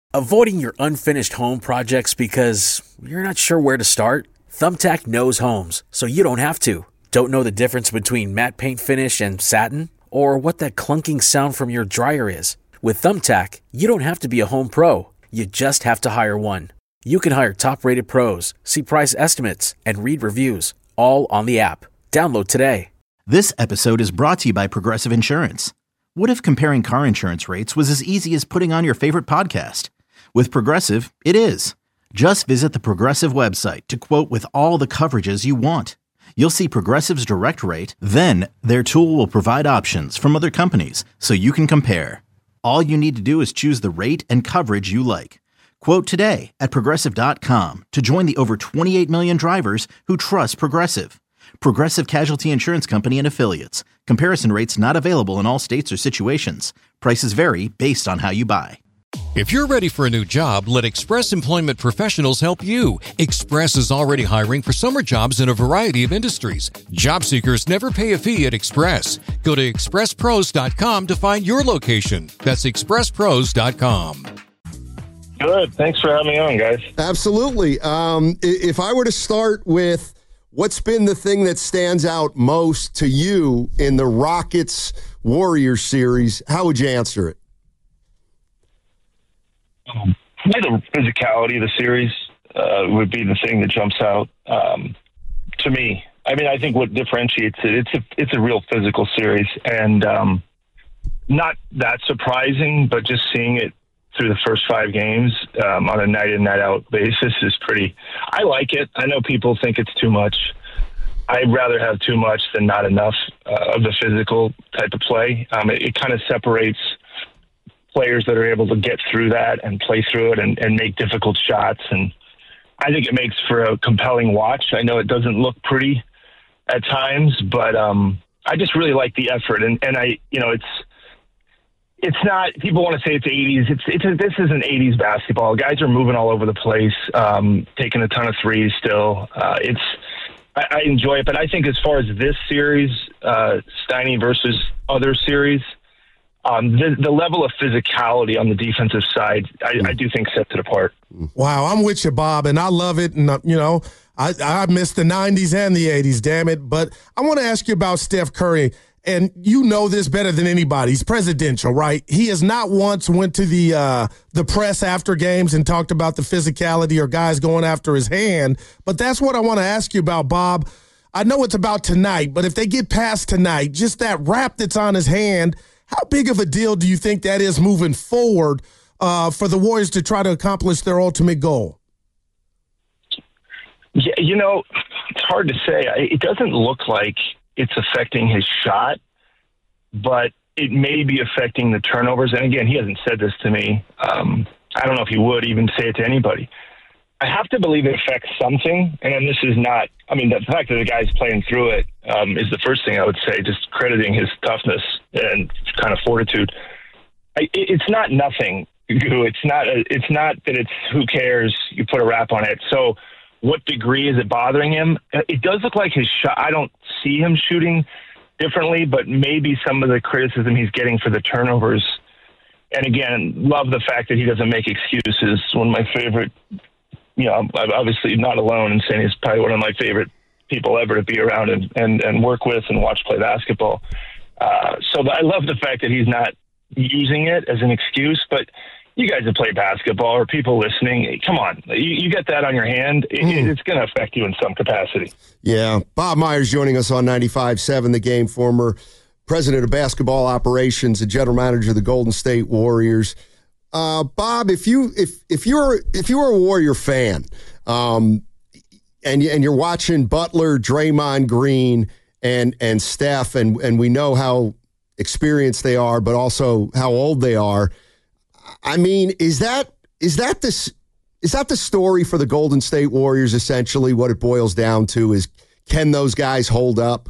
Avoiding your unfinished home projects because you're not sure where to start? Thumbtack knows homes, so you don't have to. Don't know the difference between matte paint finish and satin? Or what that clunking sound from your dryer is? With Thumbtack, you don't have to be a home pro. You just have to hire one. You can hire top-rated pros, see price estimates, and read reviews, all on the app. Download today. This episode is brought to you by Progressive Insurance. What if comparing car insurance rates was as easy as putting on your favorite podcast? With Progressive, it is. Just visit the Progressive website to quote with all the coverages you want. You'll see Progressive's direct rate, then their tool will provide options from other companies so you can compare. All you need to do is choose the rate and coverage you like. Quote today at Progressive.com to join the over 28 million drivers who trust Progressive. Progressive Casualty Insurance Company and Affiliates. Comparison rates not available in all states or situations. Prices vary based on how you buy. If you're ready for a new job, let Express Employment Professionals help you. Express is already hiring for summer jobs in a variety of industries. Job seekers never pay a fee at Express. Go to expresspros.com to find your location. That's expresspros.com. Good. Thanks for having me on, guys. Absolutely. If I were to start with what's been the thing that stands out most to you in the Rockets-Warriors series, how would you answer it? The physicality of the series would be the thing that jumps out to me. I mean, I think what differentiates it's a real physical series, and not that surprising, but just seeing it through the first 5 games on a night in, night out basis is pretty. I like it. I know people think it's too much. I'd rather have too much than not enough of the physical type of play. It kind of separates players that are able to get through that and play through it and make difficult shots. And I think it makes for a compelling watch. I know it doesn't look pretty at times, but I just really like the effort. And it's not, people want to say it's 80s. This isn't 80s basketball. Guys are moving all over the place, taking a ton of threes still. I enjoy it, but I think as far as this series, Steiny versus other series, the level of physicality on the defensive side, I do think sets it apart. Wow, I'm with you, Bob, and I love it. And, I miss the 90s and the 80s, damn it. But I want to ask you about Steph Curry, and you know this better than anybody. He's presidential, right? He has not once went to the press after games and talked about the physicality or guys going after his hand. But that's what I want to ask you about, Bob. I know it's about tonight, but if they get past tonight, just that wrap that's on his hand, how big of a deal do you think that is moving forward for the Warriors to try to accomplish their ultimate goal? Yeah, it's hard to say. It doesn't look like it's affecting his shot, but it may be affecting the turnovers. And again, he hasn't said this to me. I don't know if he would even say it to anybody. I have to believe it affects something. And this is not, the fact that the guy's playing through it is the first thing I would say, just crediting his toughness and kind of fortitude. It's not nothing, Goo. It's not that it's who cares, you put a wrap on it. So what degree is it bothering him? It does look like his shot, I don't see him shooting differently, but maybe some of the criticism he's getting for the turnovers. And again, love the fact that he doesn't make excuses. One of my favorite, I'm obviously not alone in saying he's probably one of my favorite people ever to be around and work with and watch play basketball. So I love the fact that he's not using it as an excuse, but you guys that play basketball or people listening, come on, you get that on your hand, it's going to affect you in some capacity. Yeah. Bob Myers joining us on 95.7 The Game, former president of basketball operations and general manager of the Golden State Warriors. Bob, if you were a Warrior fan, and you're watching Butler, Draymond Green, and Steph, and we know how experienced they are, but also how old they are. I mean, is that the story for the Golden State Warriors? Essentially, what it boils down to is, can those guys hold up?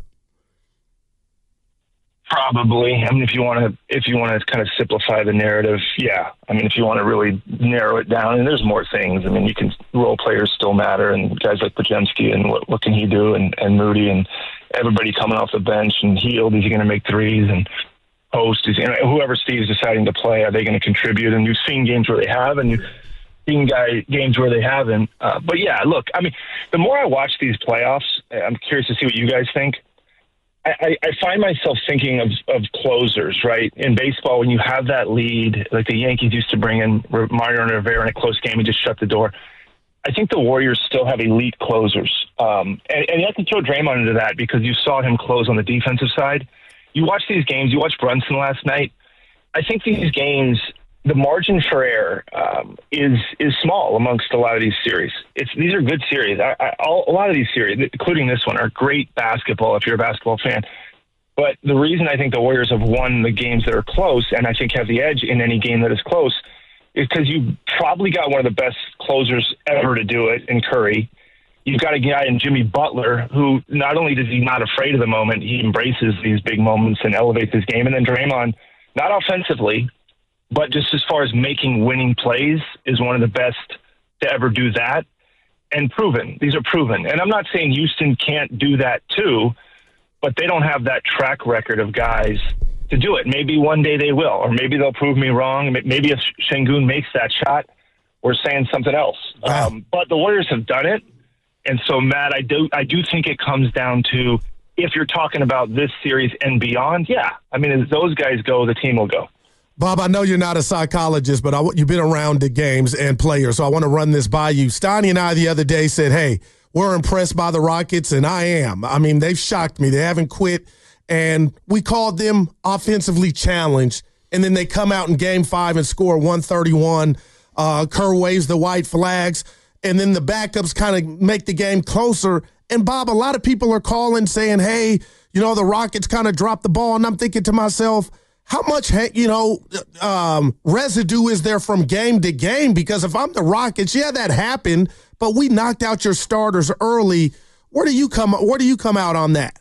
Probably. If you want to kind of simplify the narrative, yeah. If you want to really narrow it down, and there's more things. Role players still matter, and guys like Podziemski, and what can he do, and Moody, and everybody coming off the bench, and Hield, is he going to make threes? And host? Whoever Steve's deciding to play, are they going to contribute? And you've seen games where they have, and you've seen games where they haven't. But yeah, look, I mean, the more I watch these playoffs, I'm curious to see what you guys think. I find myself thinking of closers, right? In baseball, when you have that lead, like the Yankees used to bring in Mariano Rivera in a close game and just shut the door. I think the Warriors still have elite closers. And you have to throw Draymond into that because you saw him close on the defensive side. You watch these games, you watched Brunson last night. I think these games, the margin for error is small amongst a lot of these series. These are good series. A lot of these series, including this one, are great basketball if you're a basketball fan. But the reason I think the Warriors have won the games that are close, and I think have the edge in any game that is close, is because you probably got one of the best closers ever to do it in Curry. You've got a guy in Jimmy Butler who not only is he not afraid of the moment, he embraces these big moments and elevates his game. And then Draymond, not offensively, but just as far as making winning plays, is one of the best to ever do that. And proven. These are proven. And I'm not saying Houston can't do that too, but they don't have that track record of guys to do it. Maybe one day they will, or maybe they'll prove me wrong. Maybe if Şengün makes that shot, we're saying something else. Wow. But the Warriors have done it. And so, Matt, I do think it comes down to, if you're talking about this series and beyond, yeah. I mean, as those guys go, the team will go. Bob, I know you're not a psychologist, but you've been around the games and players, so I want to run this by you. Steiny and I the other day said, hey, we're impressed by the Rockets, and I am. I mean, they've shocked me. They haven't quit, and we called them offensively challenged, and then they come out in Game 5 and score 131. Kerr waves the white flags, and then the backups kind of make the game closer. And, Bob, a lot of people are calling saying, hey, the Rockets kind of dropped the ball, and I'm thinking to myself, how much, residue is there from game to game? Because if I'm the Rockets, yeah, that happened, but we knocked out your starters early. Where do you come out on that?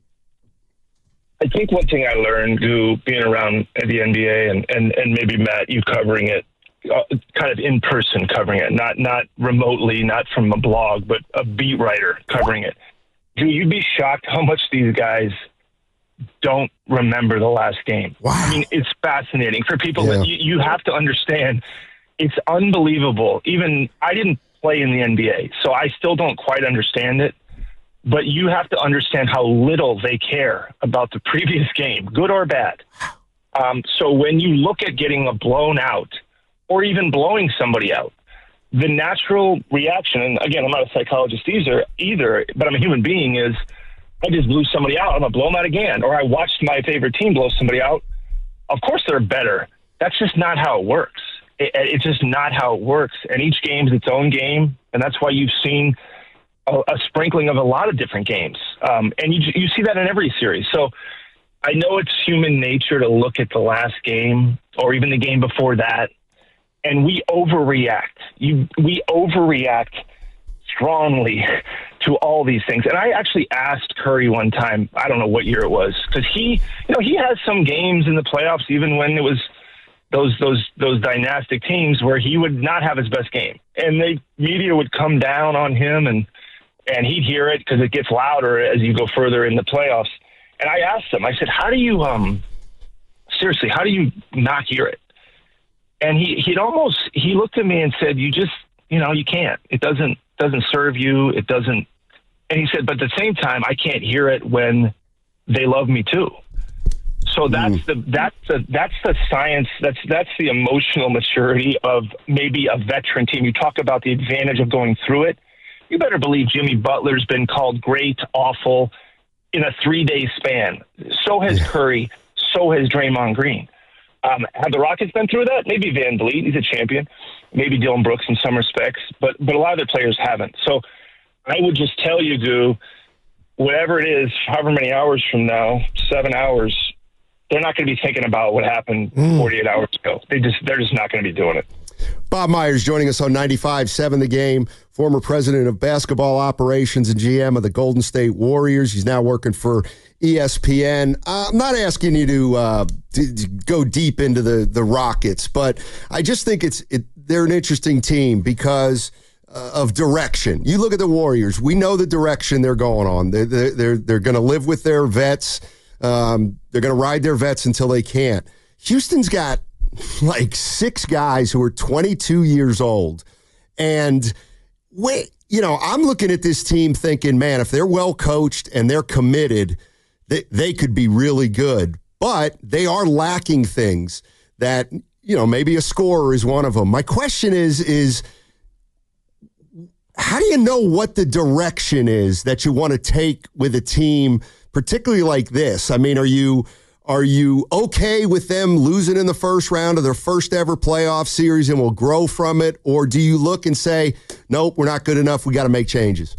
I think one thing I learned, being around the NBA and maybe, Matt, you covering it, kind of in person covering it, not remotely, not from a blog, but a beat writer covering it. You'd be shocked how much these guys don't remember the last game. Wow. I mean, it's fascinating for people that you have to understand. It's unbelievable. Even I didn't play in the NBA, so I still don't quite understand it. But you have to understand how little they care about the previous game, good or bad. So when you look at getting a blown out or even blowing somebody out, the natural reaction, and again, I'm not a psychologist either, but I'm a human being, is I just blew somebody out, I'm going to blow them out again. Or I watched my favorite team blow somebody out. Of course they're better. That's just not how it works. It's just not how it works. And each game is its own game, and that's why you've seen a sprinkling of a lot of different games. And you see that in every series. So I know it's human nature to look at the last game or even the game before that, and we overreact. We overreact strongly to all these things. And I actually asked Curry one time, I don't know what year it was, because he has some games in the playoffs, even when it was those dynastic teams, where he would not have his best game, and the media would come down on him, and he'd hear it because it gets louder as you go further in the playoffs. And I asked him, I said, how do you not hear it? And he looked at me and said, you just, you can't. It doesn't serve you. It doesn't. And he said, but at the same time, I can't hear it when they love me too. So that's the science. That's the emotional maturity of maybe a veteran team. You talk about the advantage of going through it. You better believe Jimmy Butler's been called great, awful in a 3-day span. So has Curry. So has Draymond Green. Have the Rockets been through that? Maybe Van Vliet, he's a champion. Maybe Dillon Brooks in some respects, but a lot of their players haven't. So I would just tell you, Goo, whatever it is, however many hours from now, 7 hours, they're not going to be thinking about what happened 48 hours ago. They're just not going to be doing it. Bob Myers joining us on 95.7 The Game, former president of basketball operations and GM of the Golden State Warriors. He's now working for ESPN. I'm not asking you to go deep into the Rockets, but I just think they're an interesting team because of direction. You look at the Warriors. We know the direction they're going on. They're going to live with their vets. They're going to ride their vets until they can't. Houston's got like 6 guys who are 22 years old. And I'm looking at this team thinking, man, if they're well coached and they're committed, they could be really good. But they are lacking things that, maybe a scorer is one of them. My question is how do you know what the direction is that you want to take with a team, particularly like this? I mean, are you okay with them losing in the first round of their first ever playoff series and will grow from it? Or do you look and say, nope, we're not good enough, we got to make changes?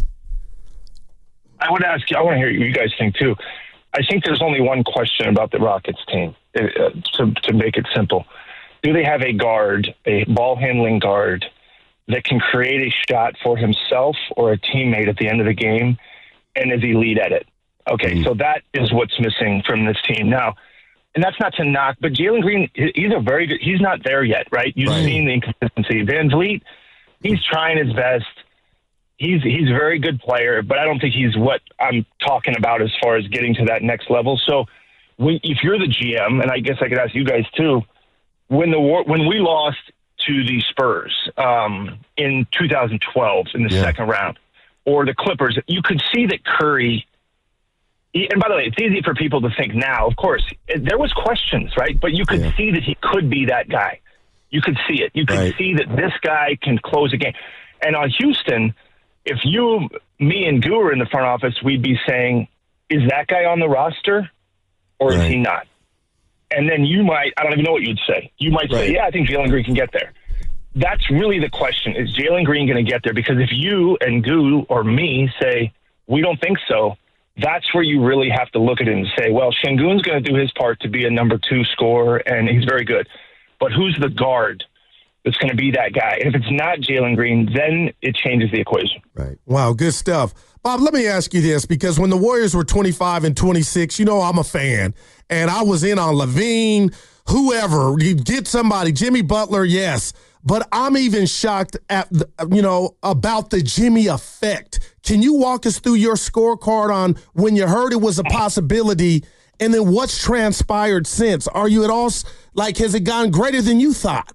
I want to hear what you guys think too. I think there's only one question about the Rockets team, to make it simple. Do they have a ball-handling guard, that can create a shot for himself or a teammate at the end of the game and is elite at it? Okay, so that is what's missing from this team now. And that's not to knock, but Jalen Green, he's not there yet, right? You've seen the inconsistency. Van Vliet, he's trying his best. He's a very good player, but I don't think he's what I'm talking about as far as getting to that next level. So if you're the GM, and I guess I could ask you guys too, when we lost to the Spurs in 2012 in the second round, or the Clippers, you could see that Curry, and by the way, it's easy for people to think now, of course, there was questions, right? But you could see that he could be that guy. You could see it. You could see that this guy can close a game. And on Houston, if me and Goo were in the front office, we'd be saying, is that guy on the roster or is he not? And then I don't even know what you'd say. You might say, I think Jalen Green can get there. That's really the question. Is Jalen Green going to get there? Because if you and Goo or me say, we don't think so, that's where you really have to look at it and say, well, Şengün's going to do his part to be a number 2 scorer, and he's very good. But who's the guard that's going to be that guy? And if it's not Jalen Green, then it changes the equation. Right. Wow, good stuff. Bob, let me ask you this, because when the Warriors were 25 and 26, I'm a fan, and I was in on LaVine, whoever, you get somebody, Jimmy Butler, yes, but I'm even shocked at, about the Jimmy effect. Can you walk us through your scorecard on when you heard it was a possibility, and then what's transpired since? Are you at all, has it gone greater than you thought?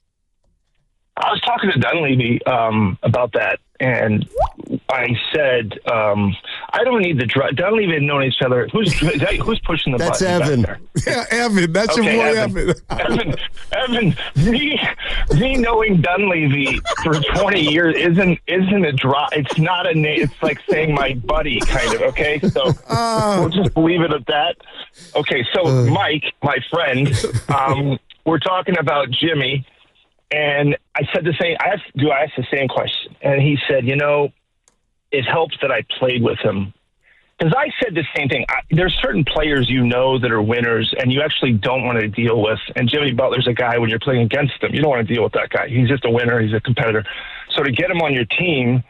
I was talking to Dunleavy about that, and I said, I don't need the drive. Dunleavy and knowing each other. Who's pushing the button? That's Evan. Yeah, Evan. That's your boy, Evan. Evan. Me knowing Dunleavy for 20 years isn't a drive. It's not a name. It's like saying my buddy, kind of. Okay, so we'll just leave it at that. Okay, so Mike, my friend, we're talking about Jimmy. And I said I asked the same question. And he said, it helps that I played with him. Because I said the same thing. There's certain players that are winners and you actually don't want to deal with. And Jimmy Butler's a guy, when you're playing against him, you don't want to deal with that guy. He's just a winner. He's a competitor. So to get him on your team,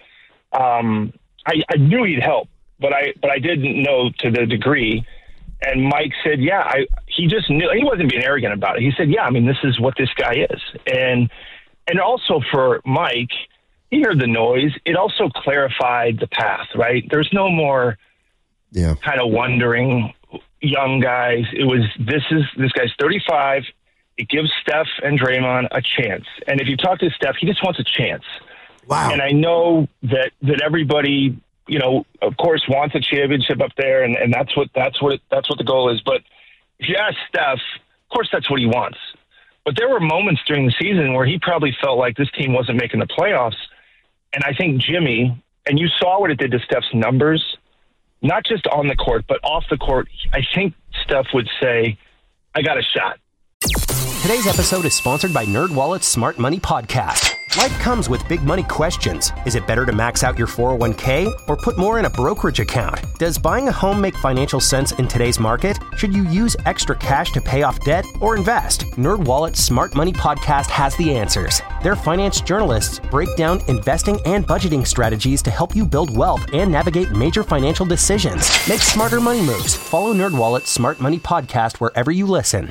I knew he'd help. But I didn't know to the degree. And Mike said, he just knew. He wasn't being arrogant about it. He said, this is what this guy is. And also for Mike, he heard the noise. It also clarified the path, right? There's no more kind of wondering young guys. It was, this guy's 35. It gives Steph and Draymond a chance. And if you talk to Steph, he just wants a chance. Wow. And I know that everybody, of course, wants a championship up there, and that's what the goal is. But if you ask Steph, of course, that's what he wants. But there were moments during the season where he probably felt like this team wasn't making the playoffs. And I think Jimmy, and you saw what it did to Steph's numbers, not just on the court, but off the court. I think Steph would say, I got a shot. Today's episode is sponsored by NerdWallet's Smart Money Podcast. Life comes with big money questions. Is it better to max out your 401k or put more in a brokerage account? Does buying a home make financial sense in today's market? Should you use extra cash to pay off debt or invest? NerdWallet's Smart Money Podcast has the answers. Their finance journalists break down investing and budgeting strategies to help you build wealth and navigate major financial decisions. Make smarter money moves. Follow NerdWallet's Smart Money Podcast wherever you listen.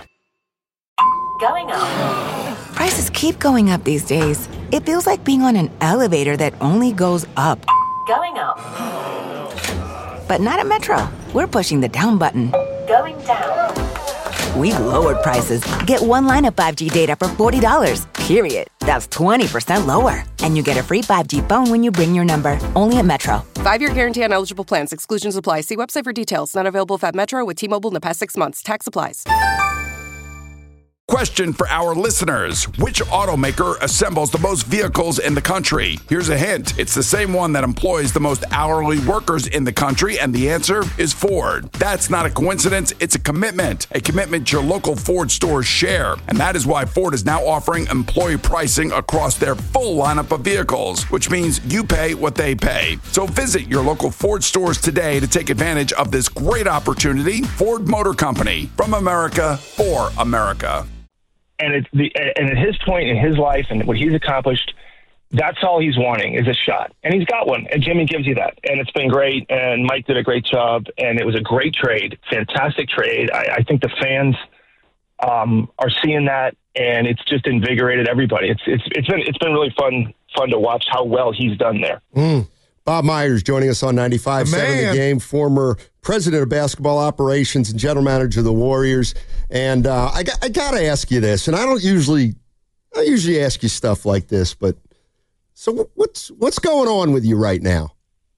Going up. Prices keep going up these days. It feels like being on an elevator that only goes up. Going up. But not at Metro. We're pushing the down button. Going We've lowered prices. Get one line of 5G data for $40, period. That's 20% lower. And you get a free 5G phone when you bring your number. Only at Metro. 5-year guarantee on eligible plans. Exclusions apply. See website for details. Not available at Metro with T-Mobile in the past 6 months. Tax applies. Question for our listeners. Which automaker assembles the most vehicles in the country? Here's a hint. It's the same one that employs the most hourly workers in the country, and the answer is Ford. That's not a coincidence. It's a commitment your local Ford stores share. And that is why Ford is now offering employee pricing across their full lineup of vehicles, which means you pay what they pay. So visit your local Ford stores today to take advantage of this great opportunity. Ford Motor Company, from America for America. And and at his point in his life and what he's accomplished, that's all he's wanting is a shot. And he's got one. And Jimmy gives you that. And it's been great. And Mike did a great job. And it was a great trade, fantastic trade. I think the fans are seeing that, and it's just invigorated everybody. It's been really fun to watch how well he's done there. Bob Myers joining us on 95.7 The Game, former president of basketball operations and general manager of the Warriors. And I got to ask you this, and I usually ask you stuff like this, but so what's going on with you right now?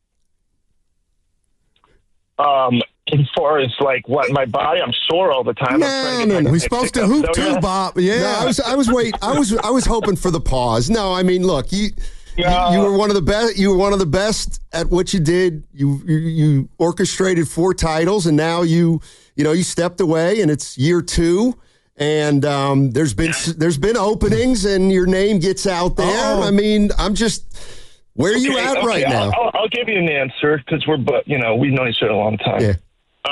As far as like what my body, I'm sore all the time. No. We're supposed to hoop too, Bob. Yeah. No, I was hoping for the pause. No, I mean, look, you were one of the best. You were one of the best at what you did. You orchestrated 4 titles, and now you stepped away, and it's year 2. And there's been openings, and your name gets out there. Uh-oh. I mean, I'm just where are you at right now? I'll give you an answer because we've known each other a long time. Yeah.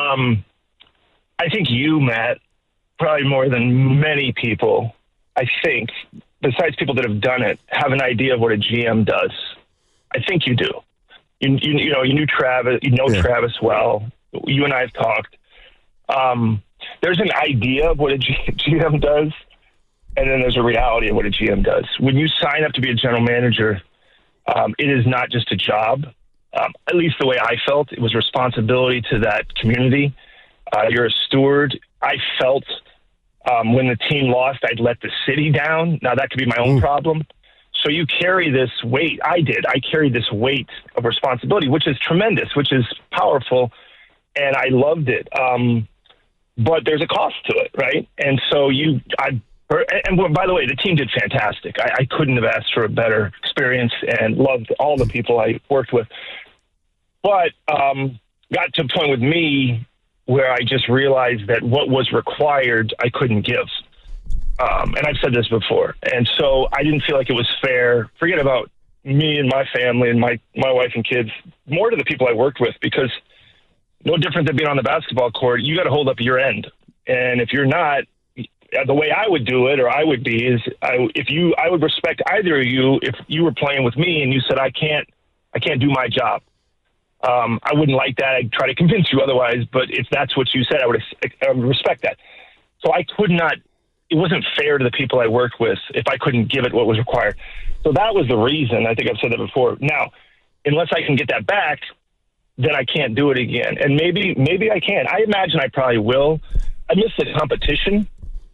I think you, Matt, probably more than many people, I think, besides people that have done it, have an idea of what a GM does. I think you do. You knew Travis. You know Travis well. You and I have talked. There's an idea of what a GM does, and then there's a reality of what a GM does. When you sign up to be a general manager, it is not just a job. At least the way I felt, it was responsibility to that community. You're a steward. I felt when the team lost, I'd let the city down. Now, that could be my own problem. So you carry this weight. I carried this weight of responsibility, which is tremendous, which is powerful, and I loved it. But there's a cost to it, right? And so and by the way, the team did fantastic. I couldn't have asked for a better experience and loved all the people I worked with. But got to a point with me where I just realized that what was required, I couldn't give. And I've said this before. And so I didn't feel like it was fair. Forget about me and my family and my wife and kids, more to the people I worked with, because no different than being on the basketball court, you got to hold up your end. And if you're not, the way I would do it, or I would be, is I would respect either of you if you were playing with me and you said, I can't do my job. I wouldn't like that. I'd try to convince you otherwise, but if that's what you said, I would respect that. So I could not, it wasn't fair to the people I worked with if I couldn't give it what was required. So that was the reason. I think I've said that before. Now, unless I can get that back, then I can't do it again. And maybe I can. I imagine I probably will. I miss the competition.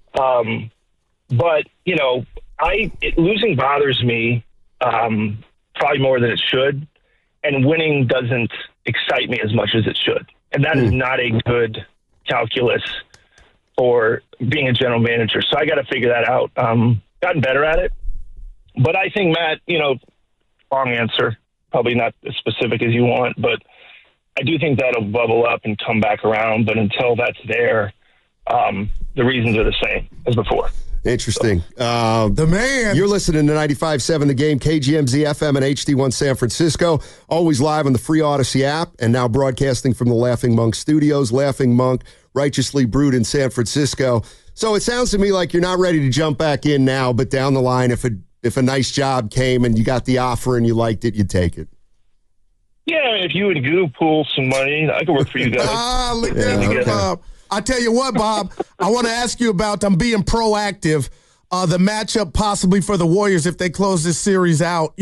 But, losing bothers me probably more than it should. And winning doesn't excite me as much as it should. And that is not a good calculus for being a general manager. So I got to figure that out. Gotten better at it. But I think, Matt, wrong answer, probably not as specific as you want, but I do think that'll bubble up and come back around. But until that's there, the reasons are the same as before. Interesting. The man. You're listening to 95.7 The Game, KGMZ FM and HD1 San Francisco. Always live on the free Odyssey app, and now broadcasting from the Laughing Monk Studios. Laughing Monk, righteously brewed in San Francisco. So it sounds to me like you're not ready to jump back in now, but down the line, if a nice job came and you got the offer and you liked it, you'd take it. Yeah, if you and Goo pool some money, I could work for you guys. Look at that, Bob. I tell you what, Bob, I want to ask you about being proactive. The matchup possibly for the Warriors if they close this series out.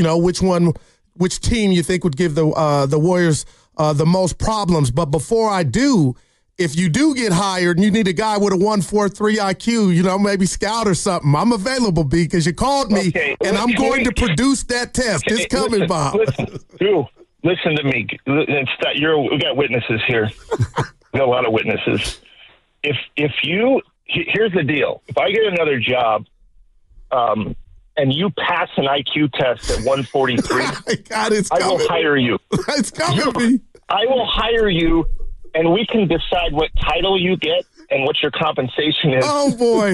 Which team you think would give the Warriors the most problems? But before I do, if you do get hired and you need a guy with a 143 IQ, maybe scout or something, I'm available, B, because you called me, and I'm going to produce that test. It's coming, Bob. Listen to me. We got witnesses here. We got a lot of witnesses. Here's the deal. If I get another job, and you pass an IQ test at 143, I will hire you. It's coming, B. I will hire you, and we can decide what title you get and what your compensation is. Oh boy!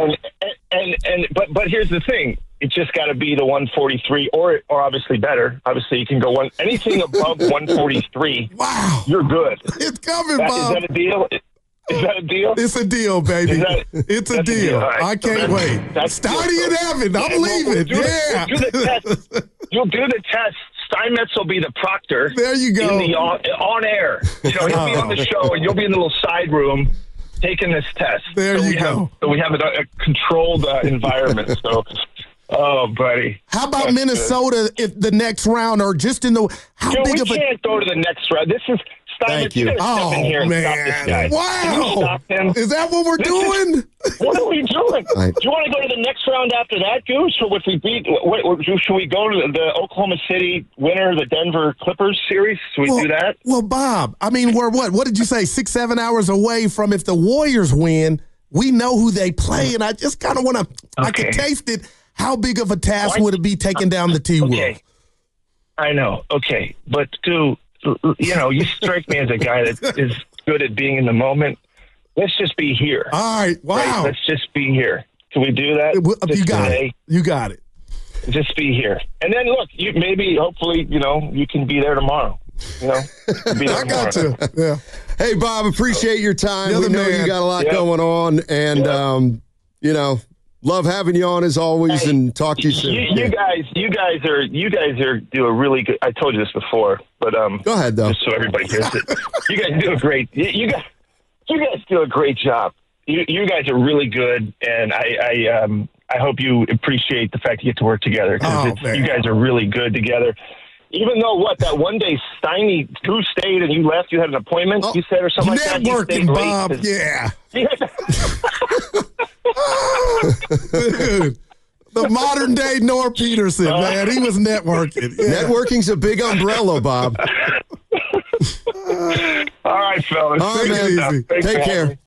But here's the thing: it's just got to be the 143, or obviously better. Obviously, you can go anything above 143. Wow, you're good. It's coming, Bob. Is that a deal? Is that a deal? It's a deal, baby. It's a deal. Right. I can't wait. Starting in heaven. I'm leaving. You'll do the test. Steinmetz will be the proctor. There you go. On air. He'll be on the show, and you'll be in the little side room taking this test. There you go. So we have a controlled environment. So, oh, buddy. How about Minnesota if the next round, or just in the we can't go to the next round. This is. Thank you. Step in here and stop this guy. Wow. Can you stop him? Is that what we're doing? What are we doing? Do you want to go to the next round after that, Goose? Or if we beat, should we go to the Oklahoma City winner, the Denver Clippers series? Should we do that? Well, Bob, I mean, we're what did you say, 6-7 hours away from if the Warriors win, we know who they play, and I just kind of want to, I can taste it. How big of a task would it be taking down the T-Wolves? Okay. I know. Okay. But, dude, you strike me as a guy that is good at being in the moment. Let's just be here. All right. Wow. Right? Let's just be here. Can we do that? You got it. You got it. Just be here. And then, look, hopefully, you can be there tomorrow. I got to. Yeah. Hey, Bob, appreciate your time. We know you got a lot going on. And, love having you on as always, and talk to you soon. You guys do a really good. I told you this before, but go ahead though, just so everybody hears it. You guys do a great. You guys do a great job. You guys are really good, and I hope you appreciate the fact you get to work together, because you guys are really good together. Even though that one day Steiny stayed and you left, you had an appointment, you said, or something like that. Networking, Bob. Yeah. Dude, the modern day Norm Peterson, man. He was networking. Yeah. Networking's a big umbrella, Bob. All right, fellas. All right, man. Take care.